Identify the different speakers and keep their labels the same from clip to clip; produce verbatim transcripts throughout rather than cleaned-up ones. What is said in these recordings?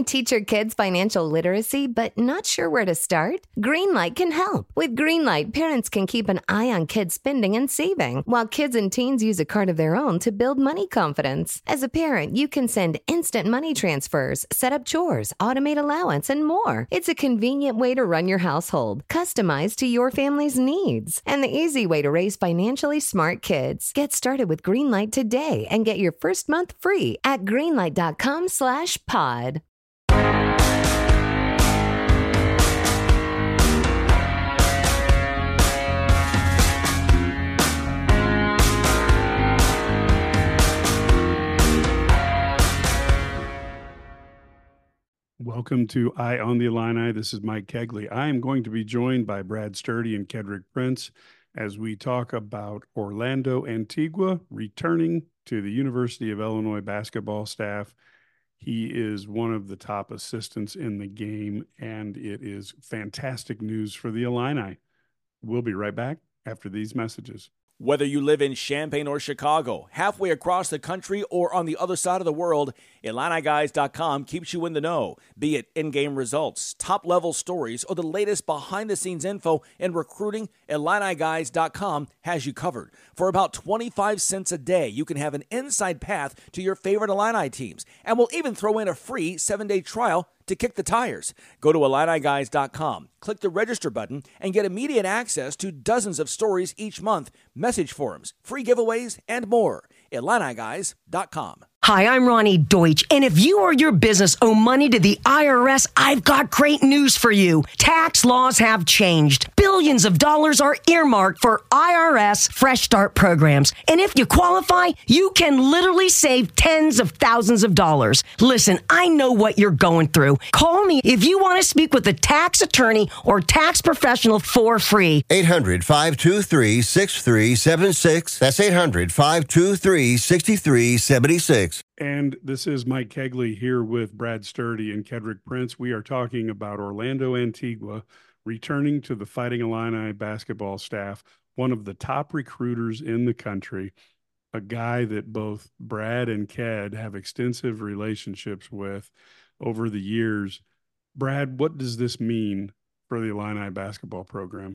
Speaker 1: Want to teach your kids financial literacy but not sure where to start? Greenlight can help. With Greenlight, parents can keep an eye on kids' spending and saving, while kids and teens use a card of their own to build money confidence. As a parent, you can send instant money transfers, set up chores, automate allowance, and more. It's a convenient way to run your household, customized to your family's needs, and the easy way to raise financially smart kids. Get started with Greenlight today and get your first month free at greenlight.com slash pod.
Speaker 2: Welcome to Eye on the Illini. This is Mike Kegley. I am going to be joined by Brad Sturdy and Kedrick Prince as we talk about Orlando Antigua returning to the University of Illinois basketball staff. He is one of the top assistants in the game, and it is fantastic news for the Illini. We'll be right back after these messages.
Speaker 3: Whether you live in Champaign or Chicago, halfway across the country, or on the other side of the world, Illini Guys dot com keeps you in the know. Be it in-game results, top-level stories, or the latest behind-the-scenes info in recruiting, Illini Guys dot com has you covered. For about twenty-five cents a day, you can have an inside path to your favorite Illini teams, and we'll even throw in a free seven-day trial to kick the tires. Go to Illini Guys dot com, click the register button, and get immediate access to dozens of stories each month, message forums, free giveaways, and more. Illini Guys dot com.
Speaker 4: Hi, I'm Ronnie Deutsch, and if you or your business owe money to the I R S, I've got great news for you. Tax laws have changed. Billions of dollars are earmarked for I R S Fresh Start programs, and if you qualify, you can literally save tens of thousands of dollars. Listen, I know what you're going through. Call me if you want to speak with a tax attorney or tax professional for free.
Speaker 5: eight hundred, five two three, six three seven six. That's eight hundred, five two three, six three seven six.
Speaker 2: And this is Mike Kegley here with Brad Sturdy and Kedrick Prince. We are talking about Orlando Antigua returning to the Fighting Illini basketball staff, one of the top recruiters in the country, a guy that both Brad and Ked have extensive relationships with over the years. Brad, what does this mean for the Illini basketball program?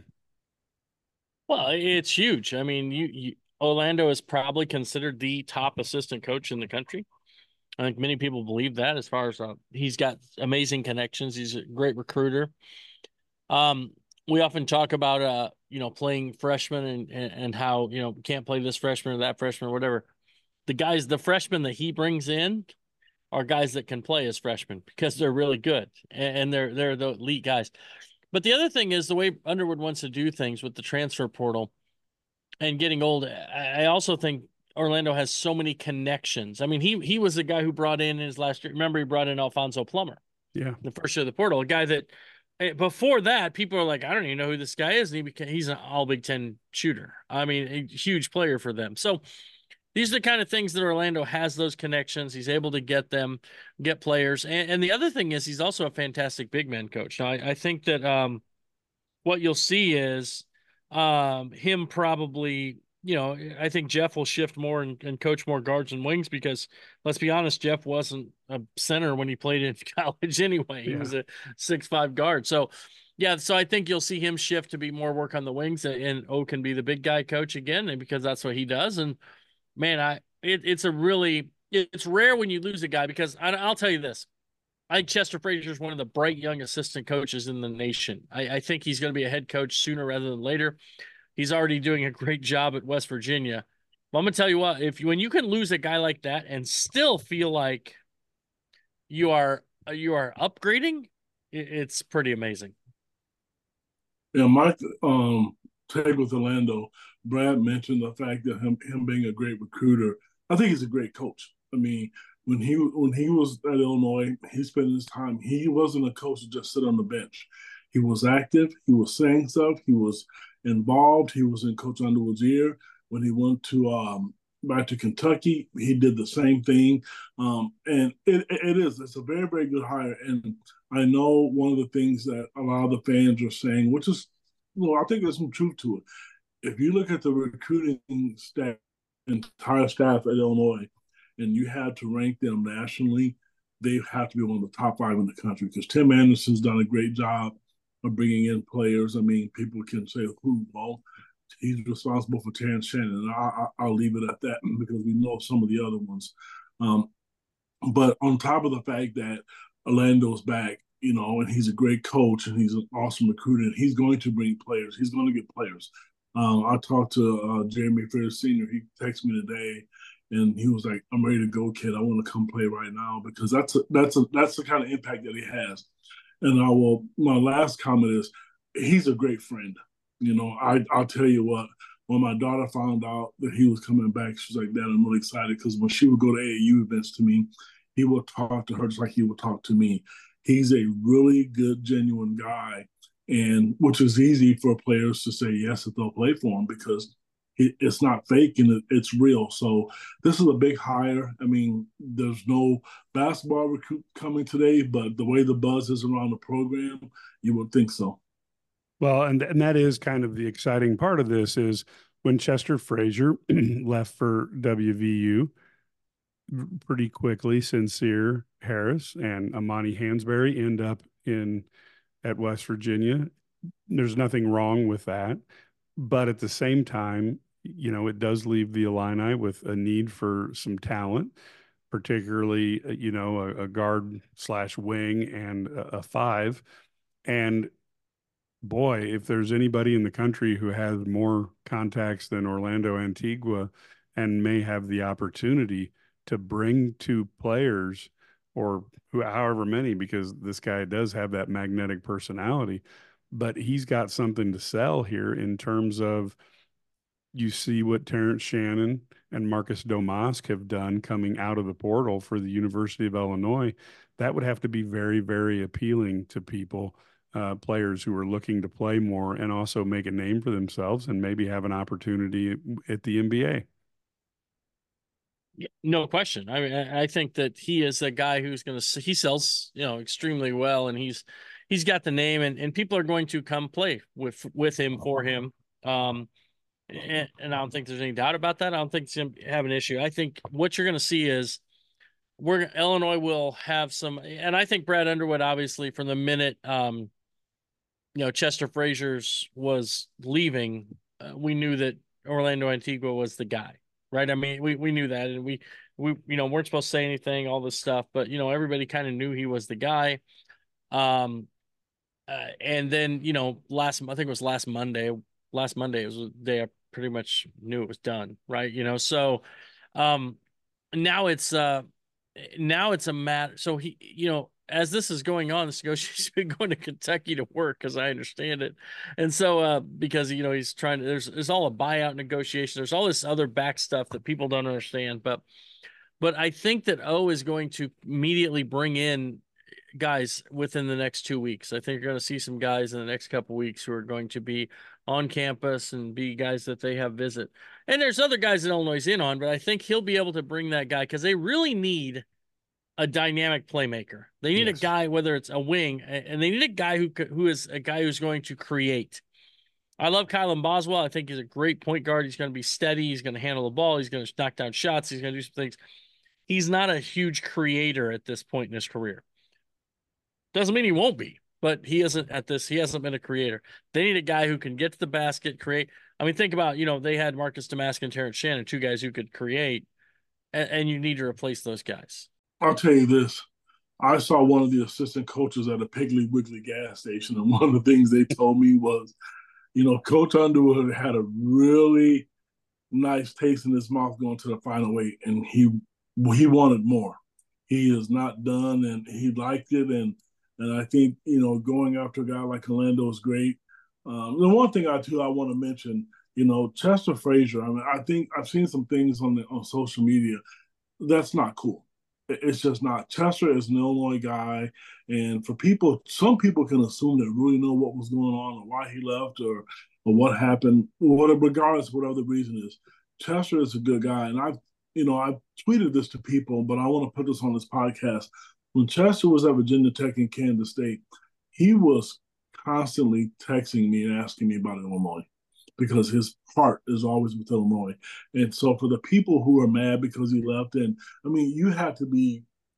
Speaker 6: Well, it's huge. I mean, you, you Orlando is probably considered the top assistant coach in the country. I think many people believe that as far as uh, he's got amazing connections. He's a great recruiter. Um, we often talk about, uh, you know, playing freshmen and, and, and how, you know, can't play this freshman or that freshman or whatever. The guys, the freshmen that he brings in are guys that can play as freshmen because they're really good and they're, they're the elite guys. But the other thing is the way Underwood wants to do things with the transfer portal and getting old. I also think Orlando has so many connections. I mean, he he was the guy who brought in his last year. Remember, he brought in Alfonso Plummer.
Speaker 2: Yeah.
Speaker 6: The first year of the portal, a guy that before that, people are like, I don't even know who this guy is. And he became, he's an all Big Ten shooter. I mean, a huge player for them. So these are the kind of things that Orlando has those connections. He's able to get them, get players. And, and the other thing is he's also a fantastic big man coach. Now, I, I think that um, what you'll see is um, him probably, you know, I think Jeff will shift more and, and coach more guards and wings because, let's be honest, Jeff wasn't a center when he played in college anyway. He yeah. was a six five guard. So, yeah, so I think you'll see him shift to be more work on the wings, and O can be the big guy coach again because that's what he does. And, man, I it, it's a really – it's rare when you lose a guy because I, I'll tell you this. I think Chester Frazier is one of the bright young assistant coaches in the nation. I, I think he's going to be a head coach sooner rather than later. He's already doing a great job at West Virginia. But I'm going to tell you what, if when you can lose a guy like that and still feel like you are you are upgrading, it, it's pretty amazing.
Speaker 7: Yeah, my um, take with Orlando, Brad mentioned the fact that him, him being a great recruiter. I think he's a great coach. I mean, when he when he was at Illinois, he spent his time. He wasn't a coach to just sit on the bench. He was active. He was saying stuff. He was involved. He was in Coach Underwood's ear. When he went to um, back to Kentucky, he did the same thing. Um, and it, it is. It's a very, very good hire. And I know one of the things that a lot of the fans are saying, which is, well, I think there's some truth to it. If you look at the recruiting staff, entire staff at Illinois, and you had to rank them nationally, they have to be one of the top five in the country because Tim Anderson's done a great job of bringing in players. I mean, people can say, who? Well, he's responsible for Terrence Shannon. And I, I, I'll leave it at that because we know some of the other ones. Um, but on top of the fact that Orlando's back, you know, and he's a great coach and he's an awesome recruiter, and he's going to bring players. He's going to get players. Um, I talked to uh, Jeremy Fair Senior He texted me today, and he was like, "I'm ready to go, kid. I want to come play right now," because that's a, that's a, that's the kind of impact that he has. And I will. My last comment is, he's a great friend. You know, I I'll tell you what. When my daughter found out that he was coming back, she was like, "Dad, I'm really excited," because when she would go to A A U events to me, he would talk to her just like he would talk to me. He's a really good, genuine guy, and which is easy for players to say yes if they'll play for him because it, it's not fake and it, it's real. So this is a big hire. I mean, there's no basketball recruit coming today, but the way the buzz is around the program, you would think so.
Speaker 2: Well, and and that is kind of the exciting part of this is when Chester Frazier left for W V U pretty quickly, Sincere Harris and Amani Hansberry end up in at West Virginia. There's nothing wrong with that. But at the same time, you know, it does leave the Illini with a need for some talent, particularly, you know, a, a guard slash wing and a, a five. And boy, if there's anybody in the country who has more contacts than Orlando Antigua and may have the opportunity to bring two players or who, however many, because this guy does have that magnetic personality, but he's got something to sell here in terms of you see what Terrence Shannon and Marcus Domask have done coming out of the portal for the University of Illinois. That would have to be very, very appealing to people. Uh, players who are looking to play more and also make a name for themselves and maybe have an opportunity at the N B A.
Speaker 6: No question. I mean, I think that he is a guy who's going to, he sells, you know, extremely well, and he's, he's got the name, and, and people are going to come play with, with him, for him. Um, and, and I don't think there's any doubt about that. I don't think it's going to have an issue. I think what you're going to see is we're, Illinois will have some, and I think Brad Underwood, obviously from the minute, um, you know, Chester Frazier's was leaving, uh, we knew that Orlando Antigua was the guy, right? I mean, we, we knew that, and we, we, you know, weren't supposed to say anything, all this stuff, but, you know, everybody kind of knew he was the guy. Um, uh, and then, you know, last, I think it was last Monday, last Monday was the day I pretty much knew it was done, right? You know, so, um, now it's, uh, now it's a matter. So he, you know, as this is going on, this negotiation's been going to Kentucky to work, because I understand it. And so, uh, because, you know, he's trying to, there's, there's all a buyout negotiation. There's all this other back stuff that people don't understand. But, but I think that O is going to immediately bring in guys within the next two weeks. I think you're going to see some guys in the next couple of weeks who are going to be on campus and be guys that they have visit. And there's other guys that Illinois is in on, but I think he'll be able to bring that guy, because they really need a dynamic playmaker. They need yes. a guy, whether it's a wing, and they need a guy who who is a guy who's going to create. I love Kylan Boswell. I think he's a great point guard. He's going to be steady. He's going to handle the ball. He's going to knock down shots. He's going to do some things. He's not a huge creator at this point in his career. Doesn't mean he won't be, but he isn't at this. He hasn't been a creator. They need a guy who can get to the basket, create. I mean, think about, you know, they had Marcus Domask and Terrence Shannon, two guys who could create, and, and you need to replace those guys.
Speaker 7: I'll tell you this. I saw one of the assistant coaches at a Piggly Wiggly gas station, and one of the things they told me was, you know, Coach Underwood had a really nice taste in his mouth going to the final eight, and he he wanted more. He is not done, and he liked it, and and I think, you know, going after a guy like Orlando is great. Um, the one thing I too I want to mention, you know, Chester Frazier. I mean, I think I've seen some things on the on social media that's not cool. It's just not. Chester is an Illinois guy, and for people, some people can assume they really know what was going on or why he left or or what happened, whatever, regardless of whatever the reason is. Chester is a good guy, and I've, you know, I've tweeted this to people, but I want to put this on this podcast. When Chester was at Virginia Tech and Kansas State, he was constantly texting me and asking me about Illinois, because his heart is always with Illinois. And so for the people who are mad because he left, and I mean, you have to be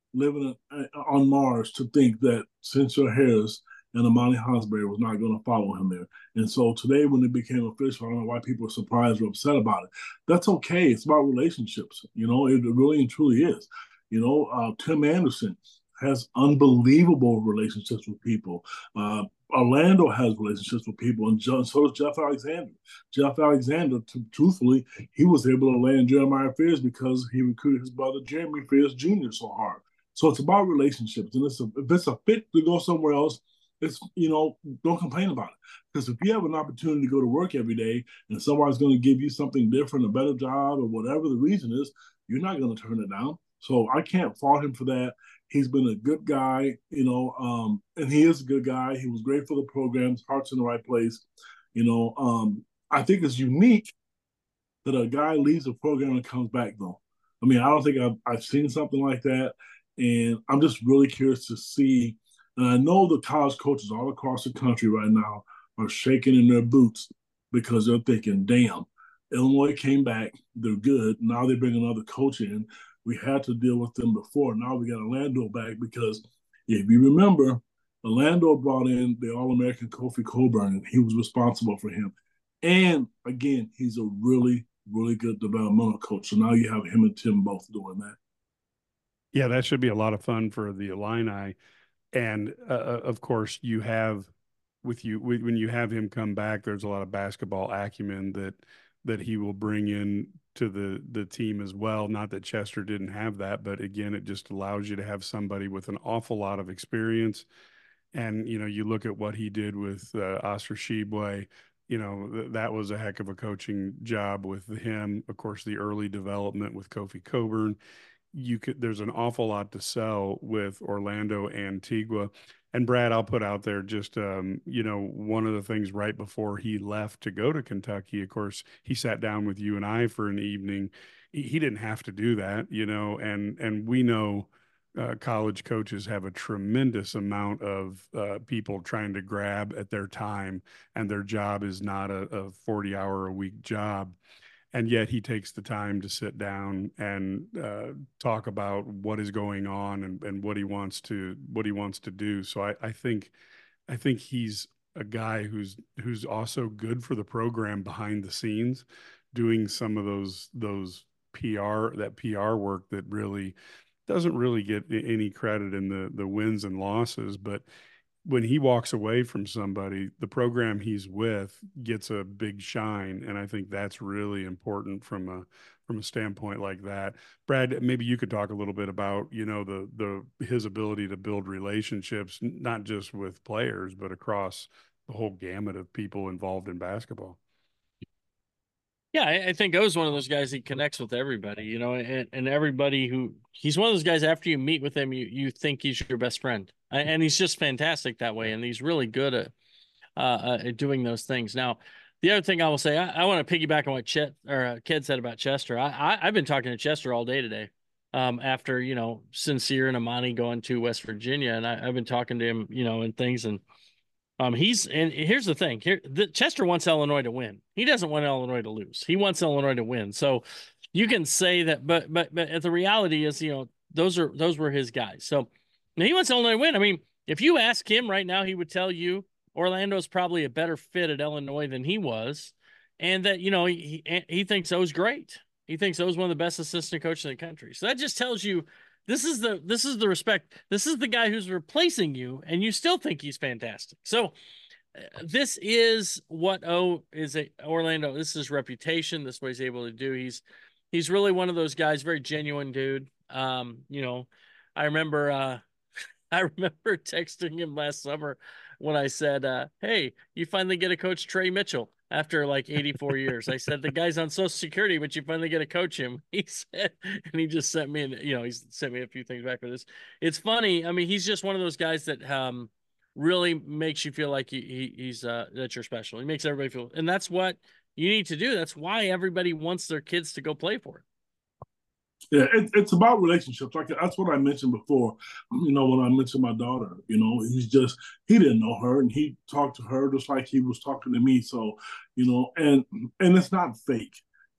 Speaker 7: living on Mars to think that Sincere Harris and Amani Hansberry was not going to follow him there. And so today, when it became official, I don't know why people are surprised or upset about it. That's okay. It's about relationships. You know, it really and truly is. You know, uh, Tim Anderson has unbelievable relationships with people. Uh, Orlando has relationships with people, and so does Jeff Alexander. Jeff Alexander, t- truthfully, he was able to land Jeremiah Fears because he recruited his brother Jeremy Fears Junior so hard. So it's about relationships, and it's a, if it's a fit to go somewhere else, it's, you know, don't complain about it. Because if you have an opportunity to go to work every day and somebody's going to give you something different, a better job, or whatever the reason is, you're not going to turn it down. So I can't fault him for that. He's been a good guy, you know, um, and he is a good guy. He was great for the program. His heart's in the right place. You know, um, I think it's unique that a guy leaves a program and comes back, though. I mean, I don't think I've, I've seen something like that. And I'm just really curious to see. And I know the college coaches all across the country right now are shaking in their boots because they're thinking, damn, Illinois came back. They're good. Now they bring another coach in. We had to deal with them before. Now we got Orlando back because if you remember, Orlando brought in the All-American Kofi Coburn, and he was responsible for him. And, again, he's a really, really good developmental coach. So now you have him and Tim both doing that.
Speaker 2: Yeah, that should be a lot of fun for the Illini. And, uh, of course, you have with you when you have him come back, there's a lot of basketball acumen that that he will bring in to the the team as well. Not that Chester didn't have that, but again, it just allows you to have somebody with an awful lot of experience. And, you know, you look at what he did with uh, Oscar Tshiebwe, you know, th- that was a heck of a coaching job with him. Of course, the early development with Kofi Coburn. You could, there's an awful lot to sell with Orlando Antigua. And Brad, I'll put out there just, um, you know, one of the things right before he left to go to Kentucky, of course, he sat down with you and I for an evening. He, he didn't have to do that, you know, and, and we know uh, college coaches have a tremendous amount of uh, people trying to grab at their time, and their job is not a, a forty hour a week job. And yet he takes the time to sit down and uh, talk about what is going on and, and what he wants to what he wants to do. So I, I think I think he's a guy who's who's also good for the program behind the scenes, doing some of those those P R that P R work that really doesn't really get any credit in the the wins and losses, but when he walks away from somebody, the program he's with gets a big shine. And I think that's really important from a, from a standpoint like that. Brad, maybe you could talk a little bit about, you know, the, the, his ability to build relationships, not just with players, but across the whole gamut of people involved in basketball.
Speaker 6: Yeah, I, I think O's one of those guys. He connects with everybody, you know, and, and everybody who he's one of those guys. After you meet with him, you you think he's your best friend, and he's just fantastic that way. And he's really good at uh, at doing those things. Now, the other thing I will say, I, I want to piggyback on what Chet or uh, Ked said about Chester. I, I I've been talking to Chester all day today. Um, after you know Sincere and Amani going to West Virginia, and I, I've been talking to him, you know, and things and. Um, he's and here's the thing here. The, Chester wants Illinois to win. He doesn't want Illinois to lose. He wants Illinois to win. So you can say that, but but but the reality is, you know, those are those were his guys. So he wants Illinois to win. I mean, if you ask him right now, he would tell you Orlando's probably a better fit at Illinois than he was, and that you know he he, he thinks O's great. He thinks O's one of the best assistant coaches in the country. So that just tells you. This is the this is the respect. This is the guy who's replacing you, and you still think he's fantastic. So, uh, this is what O is a Orlando. This is his reputation. This is what he's able to do. He's he's really one of those guys, very genuine dude. Um, you know, I remember uh, I remember texting him last summer when I said, uh, "Hey, you finally get to coach Trey Mitchell." After like eighty-four years, I said, the guy's on Social Security, but you finally get to coach him. He said, and he just sent me, and you know, he's sent me a few things back for this. It's funny. I mean, he's just one of those guys that um, really makes you feel like he, he he's uh, that you're special. He makes everybody feel, and that's what you need to do. That's why everybody wants their kids to go play for it.
Speaker 7: Yeah, it, it's about relationships. Like that's what I mentioned before. You know, when I mentioned my daughter, you know, he's just he didn't know her, and he talked to her just like he was talking to me. So, you know, and and it's not fake.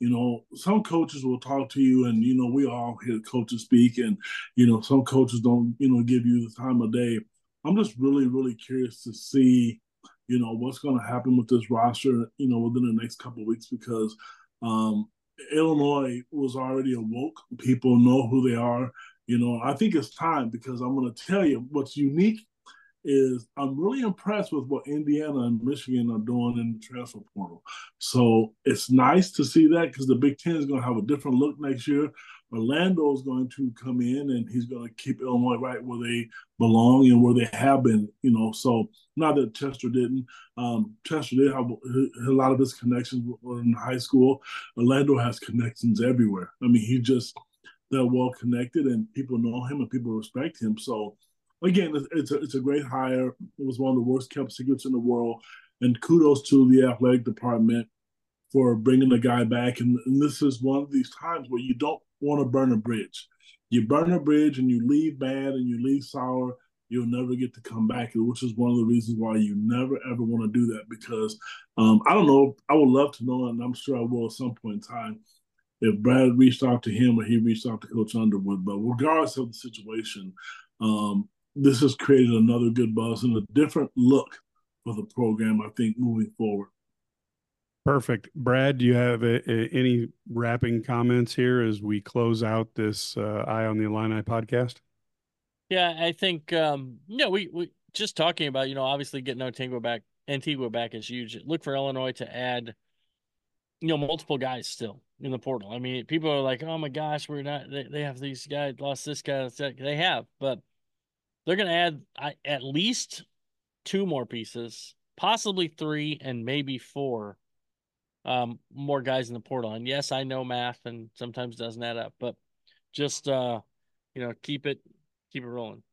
Speaker 7: You know, some coaches will talk to you, and you know, we all hear coaches speak, and you know, some coaches don't, you know, give you the time of day. I'm just really, really curious to see, you know, what's going to happen with this roster, you know, within the next couple of weeks, because um, Illinois was already awoke. People know who they are. You know, I think it's time, because I'm going to tell you what's unique is I'm really impressed with what Indiana and Michigan are doing in the transfer portal. So it's nice to see that, because the Big Ten is going to have a different look next year. Orlando is going to come in, and he's going to keep Illinois right where they belong and where they have been, you know. So not that Chester didn't. Um, Chester did have a lot of his connections were in high school. Orlando has connections everywhere. I mean, he just, they're well connected, and people know him and people respect him. So again, it's a, it's a great hire. It was one of the worst kept secrets in the world. And kudos to the athletic department for bringing the guy back. And, and this is one of these times where you don't want to burn a bridge. You burn a bridge and you leave bad and you leave sour, you'll never get to come back, which is one of the reasons why you never, ever want to do that. Because um, I don't know, I would love to know, and I'm sure I will at some point in time, if Brad reached out to him or he reached out to Coach Underwood. But regardless of the situation, um, this has created another good buzz and a different look for the program, I think, moving forward.
Speaker 2: Perfect. Brad, do you have a, a, any wrapping comments here as we close out this uh, Eye on the Illini podcast?
Speaker 6: Yeah, I think, um, you know, we, we just talking about, you know, obviously getting Antigua back, Antigua back is huge. Look for Illinois to add, you know, multiple guys still in the portal. I mean, people are like, oh my gosh, we're not, they, they have these guys, lost this guy. They have, but they're going to add I, at least two more pieces, possibly three, and maybe four um, more guys in the portal. And yes, I know math and sometimes doesn't add up, but just, uh, you know, keep it, keep it rolling.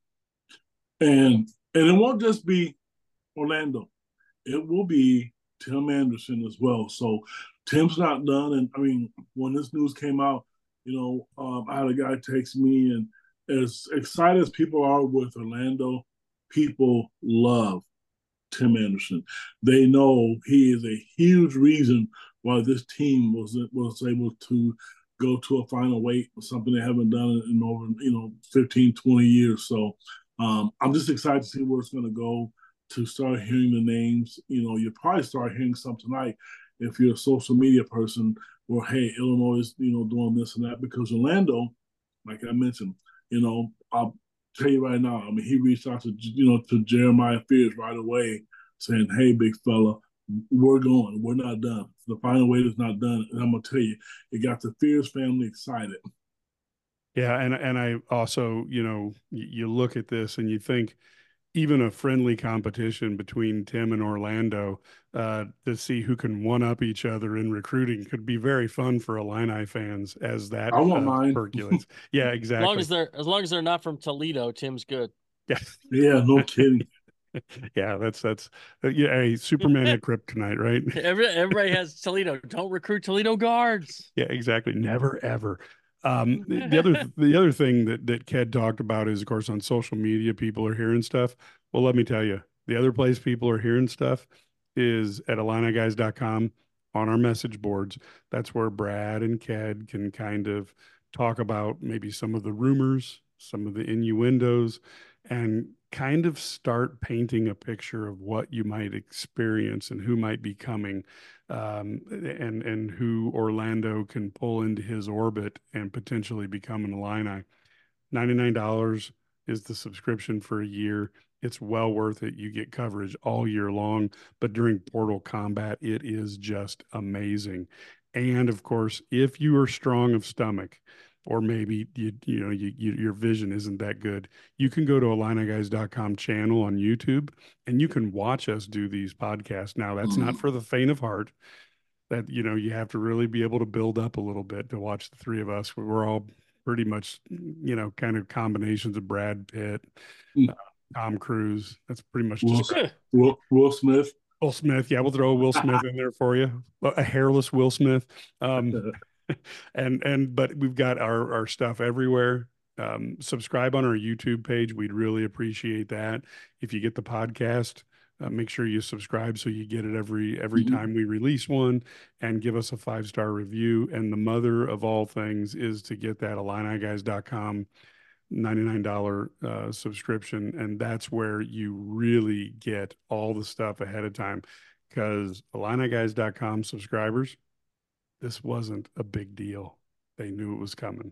Speaker 7: And, and it won't just be Orlando. It will be Tim Anderson as well. So Tim's not done. And I mean, when this news came out, you know, um, I had a guy text me, and as excited as people are with Orlando, people love Tim Anderson. They know he is a huge reason why this team was was able to go to a final weight, something they haven't done in over, you know, fifteen, twenty years. So um, I'm just excited to see where it's going to go, to start hearing the names. You know, you probably start hearing some tonight if you're a social media person, or, hey, Illinois is, you know, doing this and that, because Orlando, like I mentioned, you know, I'll tell you right now, I mean, he reached out to, you know, to Jeremiah Fears right away saying, hey, big fella, we're going. We're not done. The final weight is not done. And I'm going to tell you, it got the Fears family excited.
Speaker 2: Yeah, and and I also, you know, you look at this and you think even a friendly competition between Tim and Orlando uh, to see who can one-up each other in recruiting could be very fun for Illini fans as that
Speaker 7: I won't
Speaker 2: uh,
Speaker 7: mind.
Speaker 2: percolates. Yeah, exactly.
Speaker 6: As long as they're as long as they're not from Toledo, Tim's good.
Speaker 2: Yeah,
Speaker 7: yeah, no kidding.
Speaker 2: Yeah, that's that's uh, yeah. Hey, Superman had kryptonite, right?
Speaker 6: Every, everybody has Toledo. Don't recruit Toledo guards.
Speaker 2: Yeah, exactly. Never ever. Um, the other the other thing that that Ked talked about is, of course, on social media, people are hearing stuff. Well, let me tell you, the other place people are hearing stuff is at Illini Guys dot com on our message boards. That's where Brad and Ked can kind of talk about maybe some of the rumors, some of the innuendos, and kind of start painting a picture of what you might experience and who might be coming, um, and and who Orlando can pull into his orbit and potentially become an Illini. ninety-nine dollars is the subscription for a year. It's well worth it. You get coverage all year long, but during Portal Combat, it is just amazing. And of course, if you are strong of stomach, or maybe you you know you, you, your vision isn't that good, you can go to Illini Guys dot com channel on YouTube, and you can watch us do these podcasts. Now, that's mm-hmm. not for the faint of heart. That, you know, you have to really be able to build up a little bit to watch the three of us. We're all pretty much, you know, kind of combinations of Brad Pitt, mm-hmm. uh, Tom Cruise. That's pretty much
Speaker 7: Will,
Speaker 2: just
Speaker 7: Will, Will Smith.
Speaker 2: Will Smith. Yeah, we'll throw a Will Smith in there for you. A hairless Will Smith. Um, and and but we've got our our stuff everywhere. Um, subscribe on our YouTube page. We'd really appreciate that. If you get the podcast, Uh, make sure you subscribe so you get it every every
Speaker 7: Mhm.
Speaker 2: time we release one, and give us a five-star review. And the mother of all things is to get that Illini Guys dot com ninety-nine dollars uh, subscription. And that's where you really get all the stuff ahead of time, because Illini Guys dot com subscribers, this wasn't a big deal. They knew it was coming.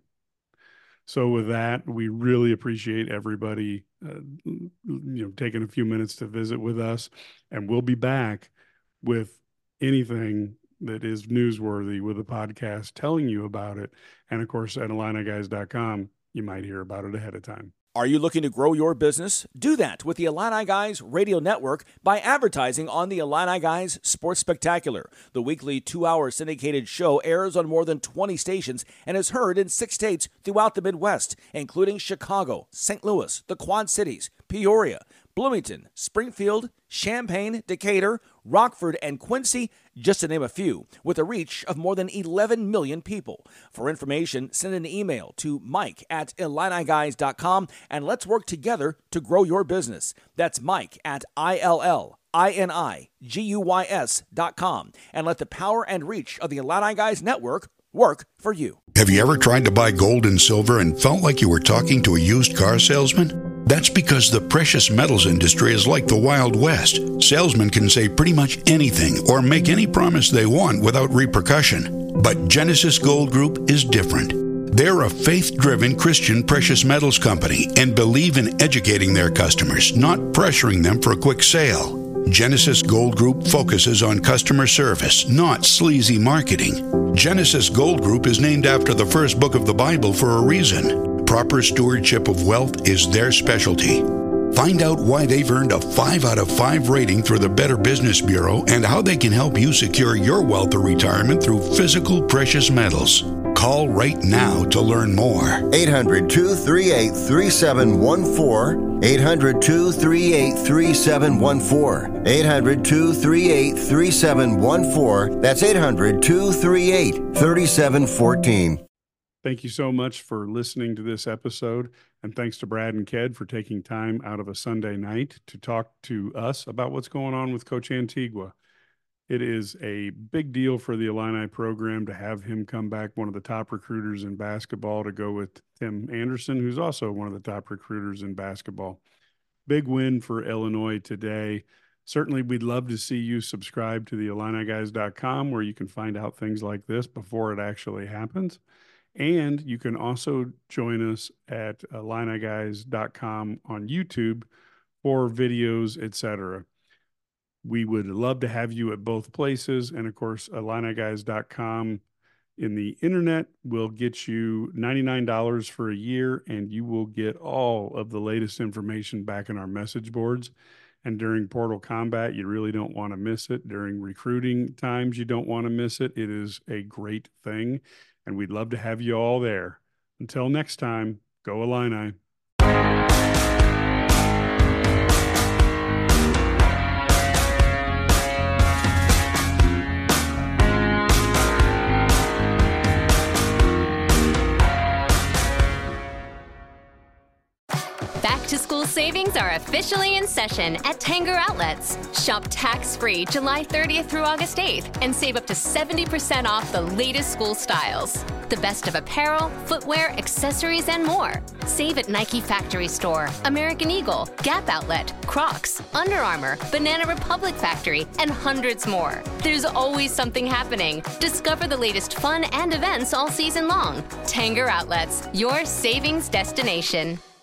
Speaker 2: So with that, we really appreciate everybody, uh, you know, taking a few minutes to visit with us, and we'll be back with anything that is newsworthy with the podcast, telling you about it. And of course, at Illini Guys dot com, you might hear about it ahead of time.
Speaker 3: Are you looking to grow your business? Do that with the Illini Guys Radio Network by advertising on the Illini Guys Sports Spectacular. The weekly two-hour syndicated show airs on more than twenty stations and is heard in six states throughout the Midwest, including Chicago, Saint Louis, the Quad Cities, Peoria, Bloomington, Springfield, Champaign, Decatur, Rockford, and Quincy, just to name a few, with a reach of more than eleven million people. For information, send an email to Mike at Illini Guys dot com, and let's work together to grow your business. That's Mike at I L L I N I G U Y S dot com, and let the power and reach of the Illini Guys Network work for you.
Speaker 8: Have you ever tried to buy gold and silver and felt like you were talking to a used car salesman? That's because the precious metals industry is like the Wild West. Salesmen can say pretty much anything or make any promise they want without repercussion. But Genesis Gold Group is different. They're a faith-driven Christian precious metals company and believe in educating their customers, not pressuring them for a quick sale. Genesis Gold Group focuses on customer service, not sleazy marketing. Genesis Gold Group is named after the first book of the Bible for a reason. Proper stewardship of wealth is their specialty. Find out why they've earned a five out of five rating through the Better Business Bureau and how they can help you secure your wealth or retirement through physical precious metals. Call right now to learn more.
Speaker 5: eight hundred, two three eight, three seven one four. eight hundred, two three eight, three seven one four. eight hundred, two three eight, three seven one four. That's eight hundred, two three eight, three seven one four.
Speaker 2: Thank you so much for listening to this episode, and thanks to Brad and Ked for taking time out of a Sunday night to talk to us about what's going on with Coach Antigua. It is a big deal for the Illini program to have him come back, one of the top recruiters in basketball, to go with Tim Anderson, who's also one of the top recruiters in basketball. Big win for Illinois today. Certainly, we'd love to see you subscribe to the Illini Guys dot com, where you can find out things like this before it actually happens. And you can also join us at Illini Guys dot com on YouTube for videos, et cetera. We would love to have you at both places. And of course, Illini Guys dot com in the internet will get you ninety-nine dollars for a year, and you will get all of the latest information back in our message boards. And during Portal Combat, you really don't want to miss it. During recruiting times, you don't want to miss it. It is a great thing, and we'd love to have you all there. Until next time, go Illini.
Speaker 9: Back-to-school savings are officially in session at Tanger Outlets. Shop tax-free July thirtieth through August eighth and save up to seventy percent off the latest school styles. The best of apparel, footwear, accessories, and more. Save at Nike Factory Store, American Eagle, Gap Outlet, Crocs, Under Armour, Banana Republic Factory, and hundreds more. There's always something happening. Discover the latest fun and events all season long. Tanger Outlets, your savings destination.